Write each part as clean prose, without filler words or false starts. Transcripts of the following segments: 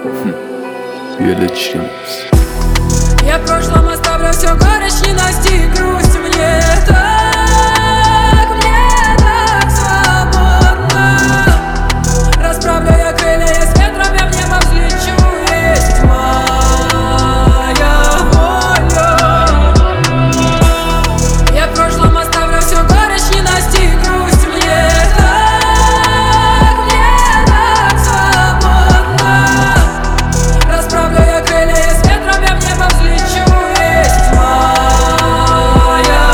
Величинец. Я в прошлом оставлю все горечь, ненависть и грусть. Мне так свободно. Расправлю я крылья, я с ветром, я в небо взлечу. Есть моя воля. Я в прошлом оставлю все горечь, ненависть и грусть. Мне так свободно. Расправлю я крылья, я с ветром, я в небо взлечу. Есть моя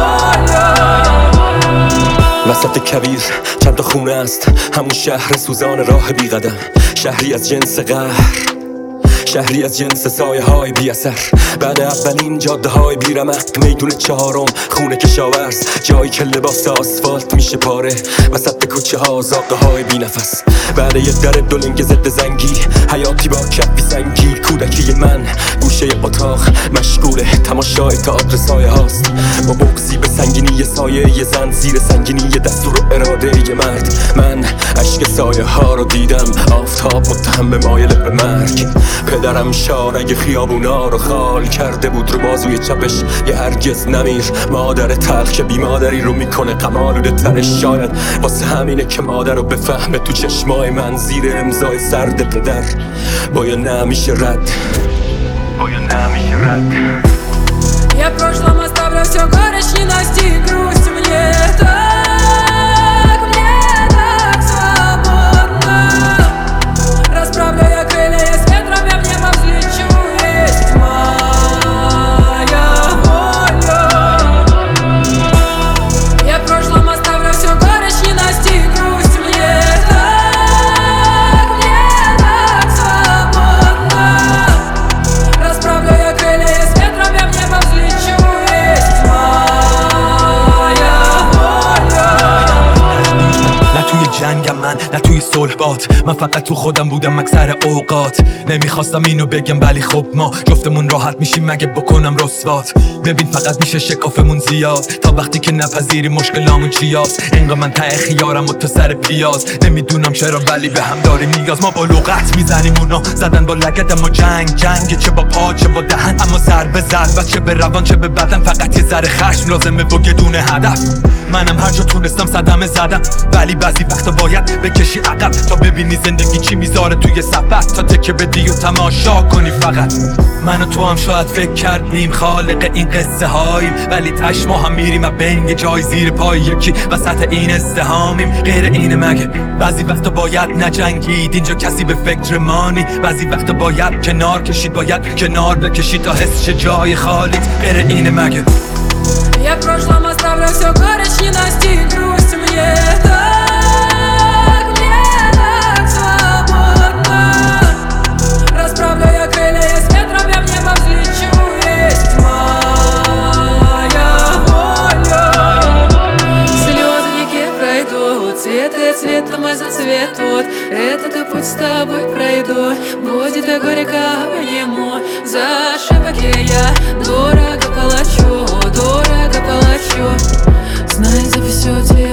воля. وسط کویر چند تا خونه است، همون شهر سوزان راه بی قدم. شهری از جنس قهر، شهری از جنس سایه های بی اثر. بعد اولین جاده های بی رمق، میدون چهارم خونه کشاورز، جایی که لباس آسفالت میشه پاره وسط کوچه ها، زاغه های بی نفس. بعد یه در دولنگ ضد زنگی، حیاتی با کفی سنگی. کودکی من گوشه اتاق مشغول تماشای تئاتر سایه هاست، با بغضی به سنگینی سایه یه زن، زیر سنگینی دستور و اراده یه مرد. من اشک سایه ها رو دیدم، آفتاب متهم مایل به مرگ. پدرم شارگ خیابونا رو خال کرده بود رو بازوی چپش، یه هرگز نمیر. مادر تلخ که بی مادری رو میکنه غم آلوده ترش، شاید واسه همینه که مادر رو بفهمه تو چشمای من زیر امضای سرد پدر. باید نمیشه رد، باید نمیشه رد. Я в прошлом оставлю все горечь, ненависть и грусть. Мне так свободно. Расправлю я крылья, я с ветром, я в небо взлечу. Есть моя воля. Я в прошлом оставлю все горечь, ненависть и грусть. Мне так свободно. Расправлю я крылья, я с ветром, я в небо взлечу. Есть моя воля. نه توی جنگم من، نه توی صلح بات، من فقط تو خودم بودم اکثر اوقات. نمیخواستم اینو بگم ولی خب ما جفتمون راحت میشیم مگه بکنم رسوات. ببین فقط میشه شکافمون زیاد تا وقتی که نپذیری مشکلامون چیاست. انقدر من ته خیارم و تو سر پیاز، نمیدونم چرا ولی به هم داریم نیاز. ما با لغت میزنیم اونا زدن با لگد، اما جنگ چه با پا چه با دهن، اما ضربه ضربت چه به روان چه به بدن. فقط یه ذره خشم لازمه و بدون هدف. منم هر جا تونستم صدمه زدم، ولی بعضی وقتا باید بکشی عقب تا ببینی زندگی چی میذاره توی صفحه. تا تکه بدی و تماشا کنی فقط. من و تو هم شاید فکر کردیم خالق این قصه هاییم، ولی تش ما هم میریم از بین یه جای زیر پای یکی وسط این ازدهامیم. غیر اینه مگه؟ بعضی وقتا باید نجنگید اینجا کسی به فکر مانی. بعضی وقتا باید کنار کشید، باید کنار بکشید تا حس شه جای خالیت. غیر اینه مگه؟ Я в прошлом оставлю все горечь, ненависть и грусть. Мне так свободно. Расправлю я крылья, я с ветром, я в небо взлечу. Есть моя воля. Слёзники пройдут, цветы цветом и зацветут. Этот путь с тобой пройду, будет и горько ему. За ошибки я дорого плачу, дорого плачу. Знай, за всё тебе